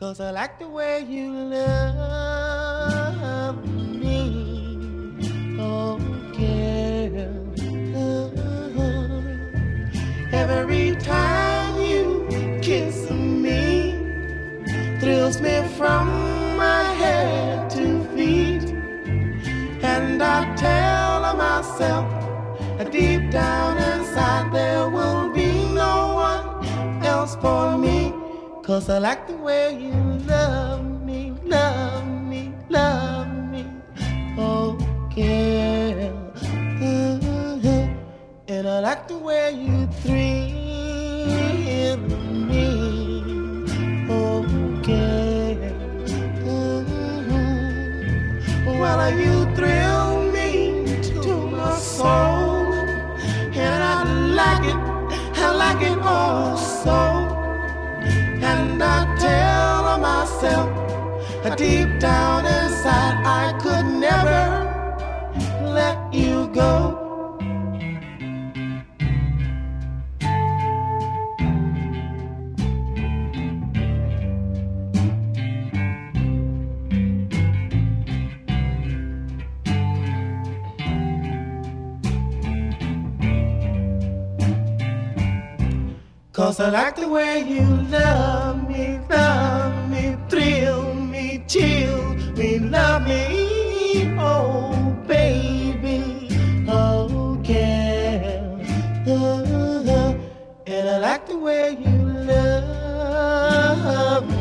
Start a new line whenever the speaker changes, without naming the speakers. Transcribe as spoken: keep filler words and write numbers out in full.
'cause I like the way you love me. Oh, girl. Uh-huh. Every time you kiss me, thrills me from my head to feet. And I tell myself, deep down inside, there will be no one else for me. 'Cause I like the way you love me, love me, love me. Oh, girl. Uh-huh. And I like the way you thrill me. Oh, girl. Uh-huh. Well, you thrill me to my soul. And I like it, I like it all so. And I tell myself, deep down inside, I could never let you go. Cause I like the way you love me, love me, thrill me, chill me, love me, oh baby, oh girl, uh, and I like the way you love me.